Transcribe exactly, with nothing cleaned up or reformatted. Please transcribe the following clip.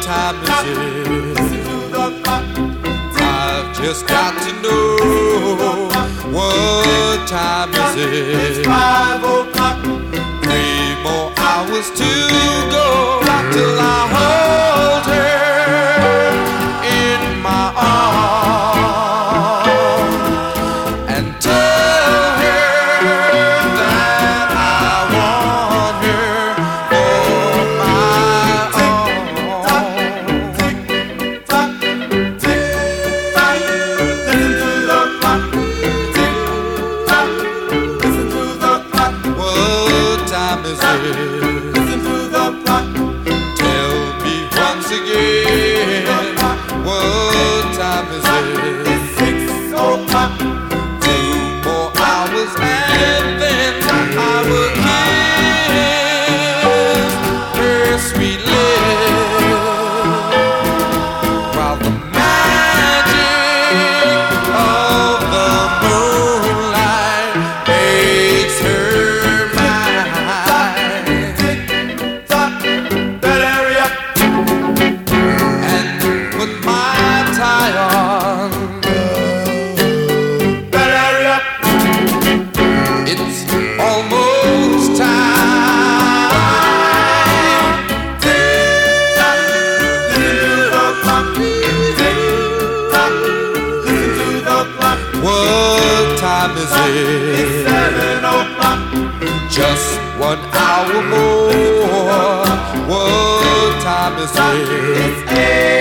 time is it? I've just got to know what time is it? It's five o'clock. Three more hours to go till I hold her in my arms and tell her that I want her for my own. Tick tock, tick tock. Listen to the clock. Tick tock. Listen to the clock. What time is it? Listen to the clock. Tell me once again, what time is it? It's six o'clock. Two more hours and then I will kiss her sweet lips while the magic of the moonlight makes her mine. Tick tock. Better hurry up. And put my tie on. Better hurry up. It's almost time. Tick tock. Listen to the clock. Tick tock. Listen to the clock. What time is It's it? seven o'clock. Just one hour more. What time is it? It's eight